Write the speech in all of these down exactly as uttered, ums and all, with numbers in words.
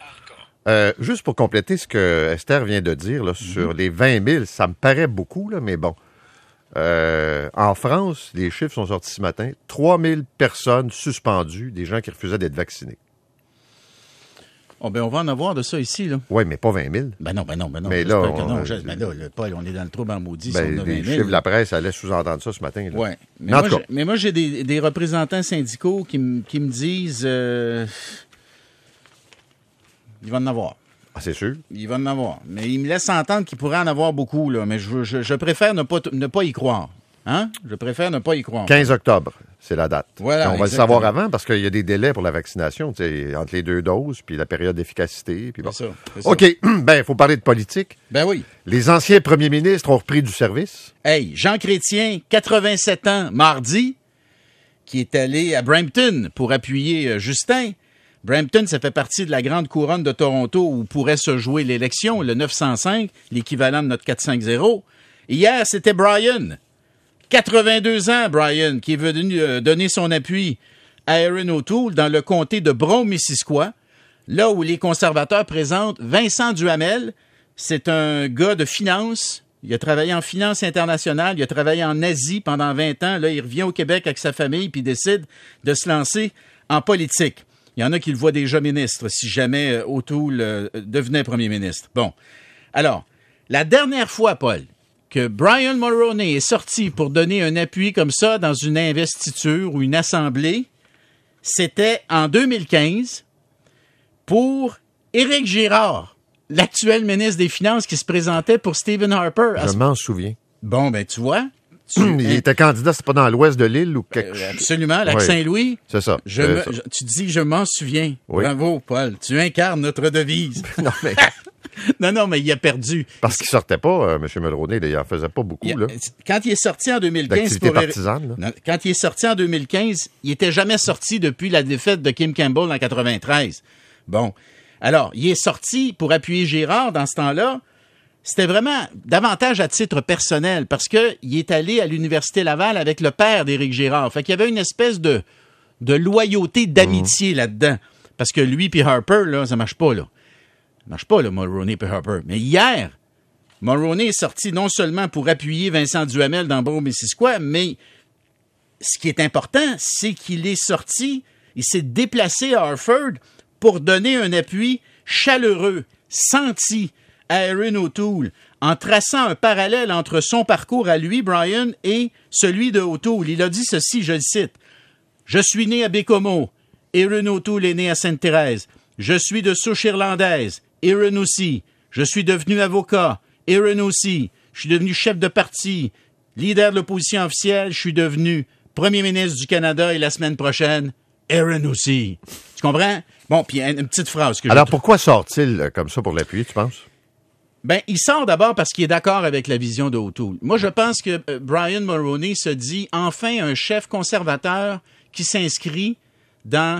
Euh, juste pour compléter ce que Esther vient de dire là, sur mm-hmm. les vingt mille, ça me paraît beaucoup, là, mais bon. Euh, en France, les chiffres sont sortis ce matin. trois mille personnes suspendues, des gens qui refusaient d'être vaccinés. Oh, ben on va en avoir de ça ici, là. Oui, mais pas vingt mille. Ben non, ben non, ben non. Mais là, on, non je, ben là le, Paul, on est dans le trouble en maudit. Ben, si on a les vingt mille. chiffres de la presse allaient sous-entendre ça ce matin. Oui. Mais, moi, j'ai, mais moi, j'ai des, des représentants syndicaux qui, m, qui me disent... Euh, il va en avoir. Ah, c'est sûr. Il va en avoir. Mais il me laisse entendre qu'il pourrait en avoir beaucoup, là. Mais je, je, je préfère ne pas, ne pas y croire. Hein? Je préfère ne pas y croire. quinze octobre, c'est la date. Voilà, on va exactement. le savoir avant parce qu'il y a des délais pour la vaccination, entre les deux doses, puis la période d'efficacité. Puis bon. C'est ça, c'est ça. OK, ben il faut parler de politique. Ben oui. Les anciens premiers ministres ont repris du service. Hey, Jean Chrétien, quatre-vingt-sept ans, mardi, qui est allé à Brampton pour appuyer euh, Justin. Brampton, ça fait partie de la grande couronne de Toronto où pourrait se jouer l'élection, le neuf cent cinq, l'équivalent de notre quatre cent cinquante. Hier, c'était Brian. quatre-vingt-deux ans, Brian, qui est venu euh, donner son appui à Erin O'Toole dans le comté de Brome-Missisquoi, là où les conservateurs présentent Vincent Duhamel. C'est un gars de finance. Il a travaillé en finance internationale. Il a travaillé en Asie pendant vingt ans. Là, il revient au Québec avec sa famille puis décide de se lancer en politique. Il y en a qui le voient déjà ministre, si jamais euh, O'Toole euh, devenait premier ministre. Bon. Alors, la dernière fois, Paul, que Brian Mulroney est sorti pour donner un appui comme ça dans une investiture ou une assemblée, c'était en deux mille quinze pour Éric Girard, l'actuel ministre des Finances qui se présentait pour Stephen Harper. Je ce... m'en souviens. Bon, ben tu vois. Tu... Il était candidat, c'est pas dans l'ouest de l'île ou quelque chose? Euh, absolument, lac oui. Saint-Louis. C'est ça. Je c'est me... ça. Je... Tu dis, je m'en souviens. Oui. Bravo, Paul. Tu incarnes notre devise. non, mais... non, non, mais il a perdu. Parce qu'il sortait pas, euh, M. Mulroney, il en faisait pas beaucoup. Il, là. Quand il est sorti en deux mille quinze... L'activité pour... partisane. Là. Non, quand il est sorti en deux mille quinze, il était jamais sorti depuis la défaite de Kim Campbell en quatre-vingt-treize. Bon. Alors, il est sorti pour appuyer Girard dans ce temps-là. C'était vraiment davantage à titre personnel parce que il est allé à l'Université Laval avec le père d'Éric Girard. Fait qu'il y avait une espèce de, de loyauté, d'amitié mmh. là-dedans. Parce que lui puis Harper, là, ça marche pas, là. Ça marche pas, là, Mulroney puis Harper. Mais hier, Mulroney est sorti non seulement pour appuyer Vincent Duhamel dans Brome-Missisquoi, mais ce qui est important, c'est qu'il est sorti, il s'est déplacé à Harford pour donner un appui chaleureux, senti, à Erin O'Toole, en traçant un parallèle entre son parcours à lui, Brian, et celui de O'Toole. Il a dit ceci, je le cite. « Je suis né à Bécomo. Erin O'Toole est né à Sainte-Thérèse. Je suis de souche irlandaise. Erin aussi. Je suis devenu avocat. Erin aussi. Je suis devenu chef de parti. Leader de l'opposition officielle. Je suis devenu premier ministre du Canada et la semaine prochaine, Erin aussi. » Tu comprends? Bon, puis une, une petite phrase. Que Alors, je... pourquoi sort-il euh, comme ça pour l'appuyer, tu penses? Ben, il sort d'abord parce qu'il est d'accord avec la vision de O'Toole. Moi, je pense que euh, Brian Mulroney se dit enfin un chef conservateur qui s'inscrit dans,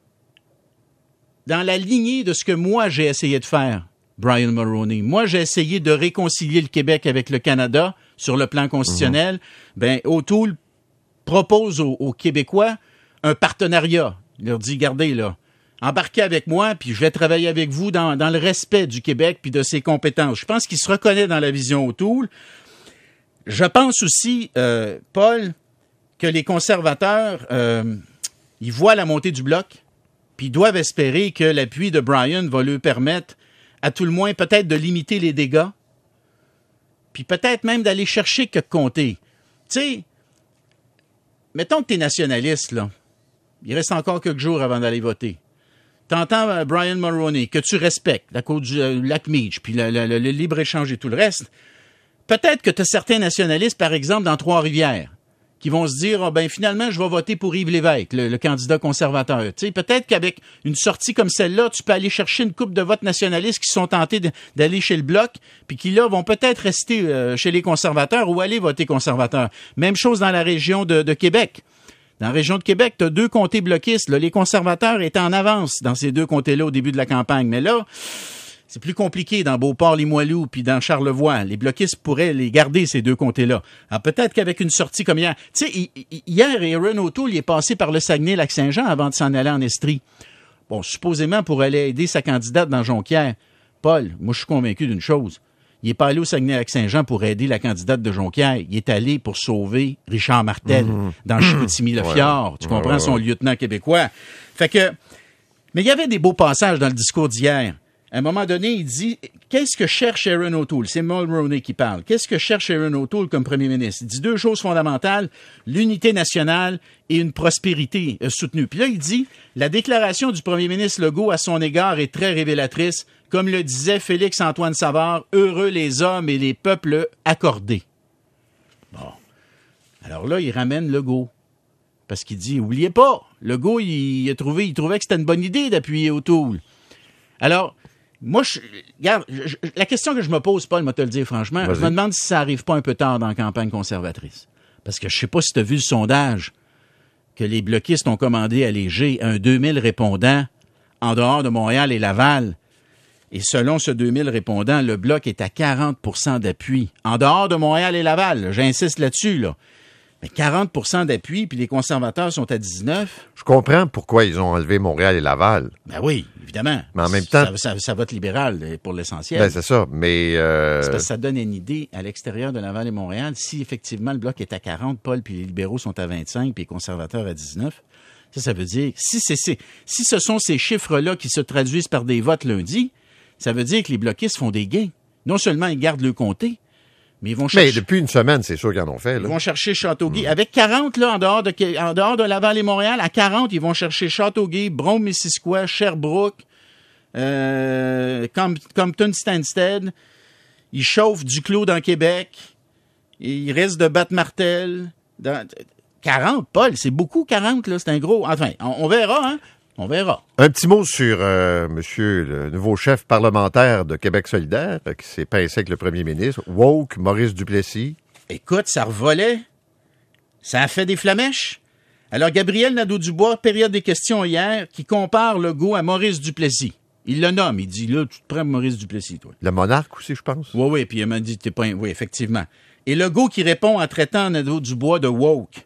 dans la lignée de ce que moi, j'ai essayé de faire, Brian Mulroney. Moi, j'ai essayé de réconcilier le Québec avec le Canada sur le plan constitutionnel. Mm-hmm. Ben, O'Toole propose aux, aux Québécois un partenariat. Il leur dit, regardez, là, embarquez avec moi, puis je vais travailler avec vous dans, dans le respect du Québec puis de ses compétences. Je pense qu'il se reconnaît dans la vision O'Toole. Je pense aussi, euh, Paul, que les conservateurs, euh, ils voient la montée du bloc, puis ils doivent espérer que l'appui de Brian va leur permettre, à tout le moins, peut-être de limiter les dégâts, puis peut-être même d'aller chercher quelques comtés. Tu sais, mettons que tu es nationaliste, là. Il reste encore quelques jours avant d'aller voter. T'entends euh, Brian Mulroney, que tu respectes, la côte du euh, lac Meach, puis le, le, le libre-échange et tout le reste. Peut-être que tu as certains nationalistes, par exemple, dans Trois-Rivières, qui vont se dire, oh, ben finalement, je vais voter pour Yves Lévesque, le, le candidat conservateur. Tu sais, peut-être qu'avec une sortie comme celle-là, tu peux aller chercher une couple de votes nationalistes qui sont tentés de, d'aller chez le Bloc, puis qui, là, vont peut-être rester euh, chez les conservateurs ou aller voter conservateur. Même chose dans la région de, de Québec. Dans la région de Québec, tu as deux comtés bloquistes. Là, les conservateurs étaient en avance dans ces deux comtés-là au début de la campagne. Mais là, c'est plus compliqué dans Beauport-Limoilou puis dans Charlevoix. Les bloquistes pourraient les garder, ces deux comtés-là. Alors peut-être qu'avec une sortie comme hier... Tu sais, hier, Erin O'Toole il est passé par le Saguenay-Lac-Saint-Jean avant de s'en aller en Estrie. bon, supposément pour aller aider sa candidate dans Jonquière. Paul, moi, je suis convaincu d'une chose. Il n'est pas allé au Saguenay-Lac-Saint-Jean pour aider la candidate de Jonquière. Il est allé pour sauver Richard Martel mmh. dans Chicoutimi-le-Fjord. Ouais. Tu comprends, ouais, ouais. son lieutenant québécois. Fait que, mais il y avait des beaux passages dans le discours d'hier. À un moment donné, il dit, qu'est-ce que cherche Erin O'Toole? C'est Mulroney qui parle. Qu'est-ce que cherche Erin O'Toole comme premier ministre? Il dit deux choses fondamentales, l'unité nationale et une prospérité euh, soutenue. Puis là, il dit, la déclaration du premier ministre Legault à son égard est très révélatrice. Comme le disait Félix-Antoine Savard, heureux les hommes et les peuples accordés. Bon. Alors là, il ramène Legault. Parce qu'il dit, oubliez pas, Legault, il, il, a trouvé, il trouvait que c'était une bonne idée d'appuyer O'Toole. Alors, moi, je, regarde, je, la question que je me pose, Paul, moi te le dire franchement, Vas-y. je me demande si ça arrive pas un peu tard dans la campagne conservatrice. Parce que je sais pas si tu as vu le sondage que les bloquistes ont commandé à Léger, un deux mille répondants en dehors de Montréal et Laval. Et selon ce deux mille répondants, le Bloc est à quarante pour cent d'appui. En dehors de Montréal et Laval, là, j'insiste là-dessus, là. Mais quarante pour cent d'appui, puis les conservateurs sont à dix-neuf. Je comprends pourquoi ils ont enlevé Montréal et Laval. Ben oui, évidemment. Mais en même temps... Ça, ça, ça vote libéral pour l'essentiel. Ben c'est ça, mais... Euh... C'est parce que ça donne une idée à l'extérieur de Laval et Montréal. Si effectivement le Bloc est à quarante, Paul, puis les libéraux sont à vingt-cinq, puis les conservateurs à dix-neuf, ça, ça veut dire... Si, c'est, c'est, si ce sont ces chiffres-là qui se traduisent par des votes lundi, ça veut dire que les bloquistes font des gains. Non seulement ils gardent le comté, mais ils vont chercher... Mais depuis une semaine, c'est sûr qu'ils en ont fait. Là. Ils vont chercher Châteauguay. Mmh. Avec quarante, là, en dehors, de, en dehors de Laval et Montréal, à quarante, ils vont chercher Châteauguay, Brome-Missisquoi, Sherbrooke, euh, Compton-Stansted. Ils chauffent Duclos dans Québec. Ils risquent de battre Martel. Dans... quarante, Paul, c'est beaucoup, quarante, là. C'est un gros... Enfin, on, on verra, hein? On verra. Un petit mot sur euh, monsieur le nouveau chef parlementaire de Québec solidaire euh, qui s'est pincé avec le premier ministre, woke, Maurice Duplessis. Écoute, ça revolait. Ça a fait des flamèches. Alors, Gabriel Nadeau-Dubois, période des questions hier, qui compare Legault à Maurice Duplessis. Il le nomme. Il dit, là, tu te prends Maurice Duplessis, toi. Le monarque aussi, je pense. Oui, oui, puis il m'a dit, t'es pas... Oui, effectivement. Et Legault qui répond en traitant Nadeau-Dubois de woke.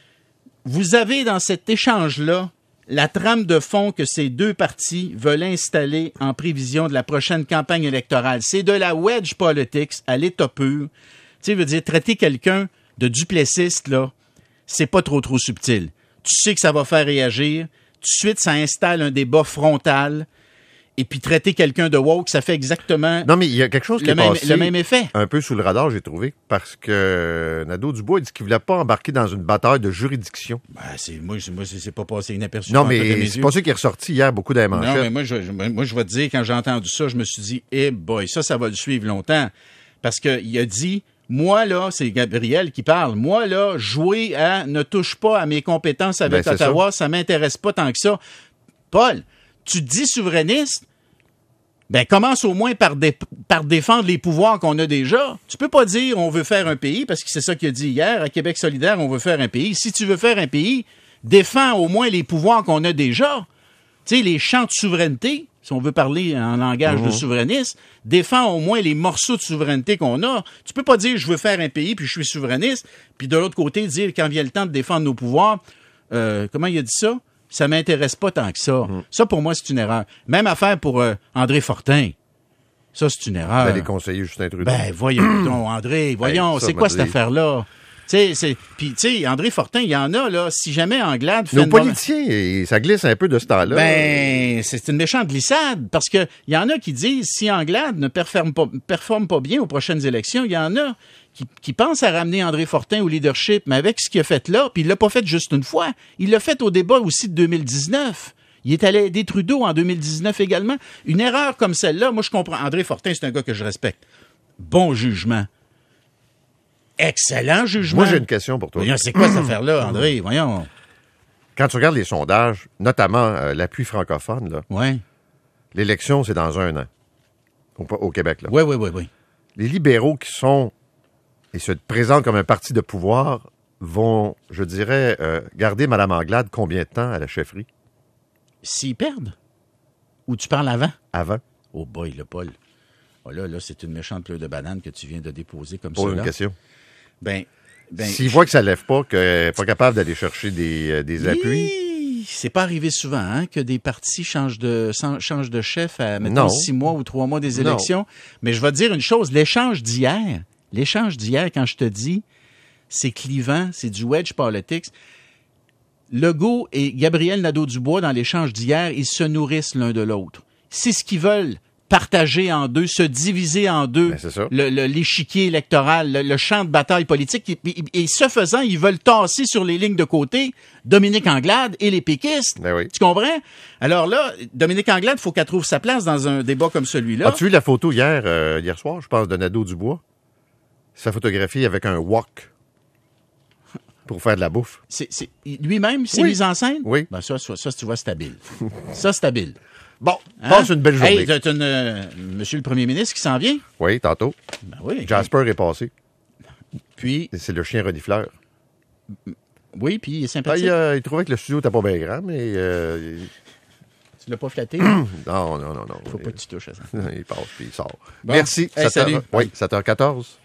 Vous avez dans cet échange-là la trame de fond que ces deux partis veulent installer en prévision de la prochaine campagne électorale. C'est de la wedge politics à l'état pur. Tu sais, veut dire, traiter quelqu'un de duplessiste, là, c'est pas trop, trop subtil. Tu sais que ça va faire réagir. Tout de suite, ça installe un débat frontal. Et puis, traiter quelqu'un de woke, ça fait exactement... Non, mais il y a quelque chose qui le est même, passé le même effet. Un peu sous le radar, j'ai trouvé, parce que Nadeau-Dubois a dit qu'il ne voulait pas embarquer dans une bataille de juridiction. Ben, c'est, moi, c'est, moi, c'est pas passé inaperçu. Non, mais c'est pas ça qui est ressorti hier, beaucoup dans les manchettes. Non, mais moi, je, moi, je vais te dire, quand j'ai entendu ça, je me suis dit, eh boy, ça, ça va le suivre longtemps. Parce qu'il a dit, moi, là, c'est Gabriel qui parle, moi, là, jouer à ne touche pas à mes compétences avec ben, Ottawa, ça. ça m'intéresse pas tant que ça. Paul, tu te dis souverainiste, ben, commence au moins par, dé- par défendre les pouvoirs qu'on a déjà. Tu peux pas dire on veut faire un pays, parce que c'est ça qu'il a dit hier, à Québec solidaire, on veut faire un pays. Si tu veux faire un pays, défends au moins les pouvoirs qu'on a déjà. Tu sais, les champs de souveraineté, si on veut parler en langage mmh. de souverainiste, défends au moins les morceaux de souveraineté qu'on a. Tu peux pas dire je veux faire un pays, puis je suis souverainiste, puis de l'autre côté, dire quand vient le temps de défendre nos pouvoirs, euh, comment il a dit ça? Ça m'intéresse pas tant que ça. Mmh. Ça, pour moi, c'est une erreur. Même affaire pour euh, André Fortin. Ça, c'est une erreur. Ben, les conseillers Justin Trudeau. Ben, voyons donc, André, voyons, ben, ça, c'est quoi cette affaire-là? Tu sais, puis, tu sais, André Fortin, il y en a, là, si jamais Anglade fait... Nos politiciens, et ça glisse un peu de ce temps-là. Ben, c'est une méchante glissade, parce que il y en a qui disent, si Anglade ne performe pas, performe pas bien aux prochaines élections, il y en a qui, qui pensent à ramener André Fortin au leadership, mais avec ce qu'il a fait là, puis il l'a pas fait juste une fois, il l'a fait au débat aussi de deux mille dix-neuf. Il est allé aider Trudeau en deux mille dix-neuf également. Une erreur comme celle-là, moi, je comprends. André Fortin, c'est un gars que je respecte. Bon jugement. Excellent jugement. Moi, j'ai une question pour toi. Voyons, c'est quoi cette affaire-là, André? Voyons. Quand tu regardes les sondages, notamment euh, l'appui francophone, là, ouais. l'élection, c'est dans un an. Au, au Québec, là. Oui, oui, oui, oui. Les libéraux qui sont et se présentent comme un parti de pouvoir vont, je dirais, euh, garder Mme Anglade combien de temps à la chefferie? S'ils perdent? Ou tu parles avant? Avant. Oh boy, le Paul. Oh là, là, c'est une méchante pleure de banane que tu viens de déposer comme ça. Pose une question. Ben, ben, S'ils je... voient que ça ne lève pas, qu'elle n'est pas capable d'aller chercher des, euh, des appuis... c'est pas arrivé souvent hein, que des partis changent de, changent de chef à, mettons, Non. six mois ou trois mois des Non. élections. Mais je vais te dire une chose, l'échange d'hier, l'échange d'hier, quand je te dis, c'est clivant, c'est du wedge politics. Legault et Gabriel Nadeau-Dubois, dans l'échange d'hier, ils se nourrissent l'un de l'autre. C'est ce qu'ils veulent. Partager en deux, se diviser en deux, Ben, c'est ça. le, le, l'échiquier électoral, le, le champ de bataille politique. Et, et, et ce faisant, ils veulent tasser sur les lignes de côté Dominique Anglade et les péquistes. Ben oui. Tu comprends? Alors là, Dominique Anglade, il faut qu'elle trouve sa place dans un débat comme celui-là. As-tu vu la photo hier, euh, hier soir, je pense, de Nadeau-Dubois? Sa photographie avec un wok pour faire de la bouffe. C'est, c'est, lui-même, c'est Oui. mis en scène? Oui. Ben ça, ça, ça, tu vois, c'est habile. Ça, c'est habile. Bon, Hein? passe une belle journée. Hey, t'as une, euh, monsieur le premier ministre qui s'en vient? Oui, tantôt. Ben oui. Jasper est passé. Puis, C'est le chien renifleur. oui, puis il est Ben, sympathique. il, euh, il trouvait que le studio n'était pas bien grand, mais... Euh, il- Tu l'as pas flatté? Non, non, non, non. Faut pas que tu touches à ça. Il passe puis il sort. Bon. Merci. Hey, sept heures salut. Oui, sept heures quatorze.